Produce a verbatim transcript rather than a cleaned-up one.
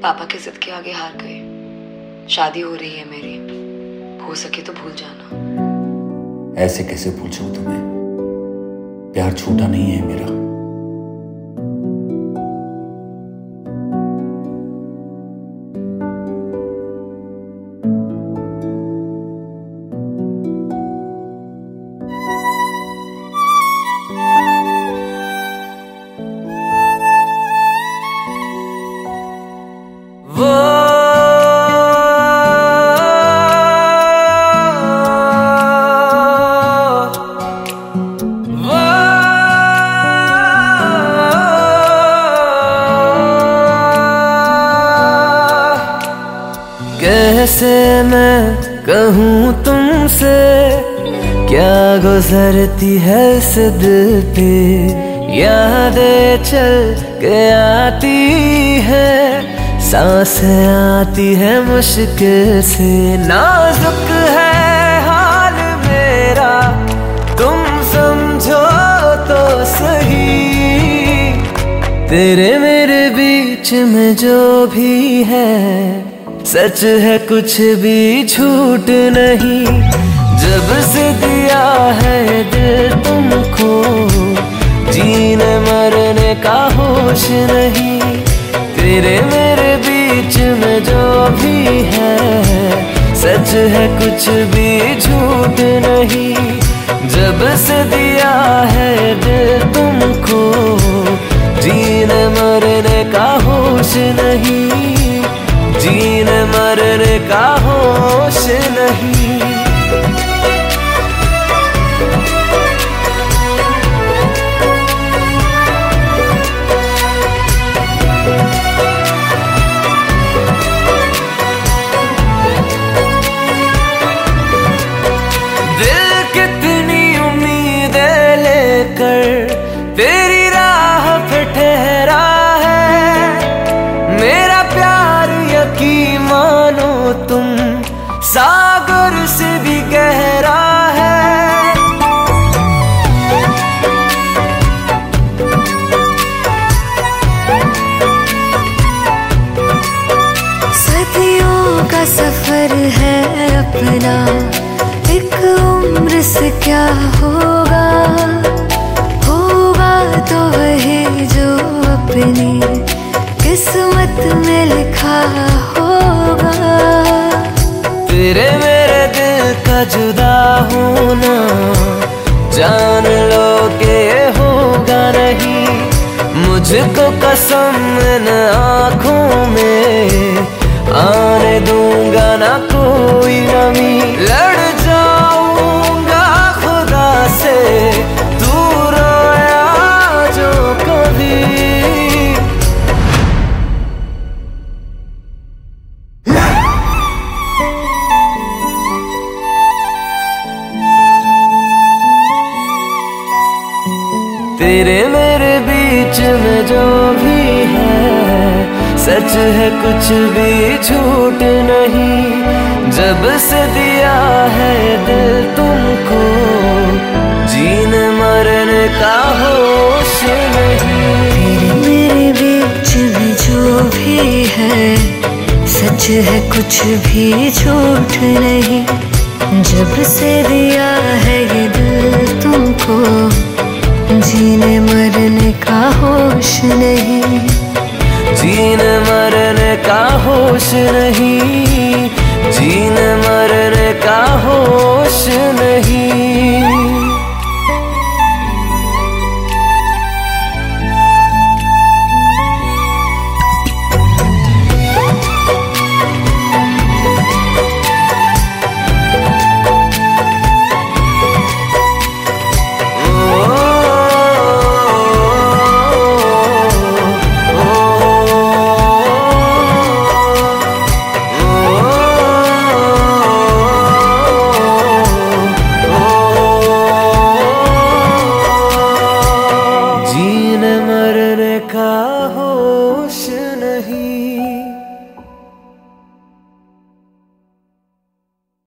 पापा की जिद के आगे हार गए। शादी हो रही है मेरी, हो सके तो भूल जाना। ऐसे कैसे भूल जाऊं तुम्हें? प्यार छूटा नहीं है मेरा। कैसे मैं कहूँ तुमसे क्या गुजरती है इस दिल पे, यादें चल के आती है, सांसें आती है मुश्किल से। नाजुक है हाल मेरा, तुम समझो तो सही। तेरे मेरे बीच में जो भी है सच है, कुछ भी झूठ नहीं। जब से दिया है दिल तुमको, जीने मरने का होश नहीं। तेरे मेरे बीच में जो भी है सच है, कुछ भी झूठ नहीं। जब से दिया है दिल तुमको, जीने मरने का होश नहीं। जीने मरने का होश नहीं। दिल कितनी उम्मीदें लेकर तेरी राह पे ठहरा है। मेरा प्यार यकीन मानो तुम, सागर से भी गहरा है। सदियों का सफर है अपना, एक उम्र से क्या होगा। होगा तो वही जो अपनी किस्मत में लिखा होगा। तेरे मेरे दिल का जुदा होना, जान लो के होगा नहीं। मुझको कसम इन आँखों में आने दूंगा ना कोई नमी। लड़ जाऊंगा खुदा से तू रोया जो कभी। तेरे मेरे बीच में जो भी है सच है, कुछ भी झूठ नहीं। जब से दिया है दिल तुमको, जीने मरने का होश नहीं। तेरे मेरे बीच में जो भी है सच है, कुछ भी झूठ नहीं। जब से दिया है ये दिल तुमको, जीने मरने का होश नहीं। जीने मरने का होश नहीं। जीने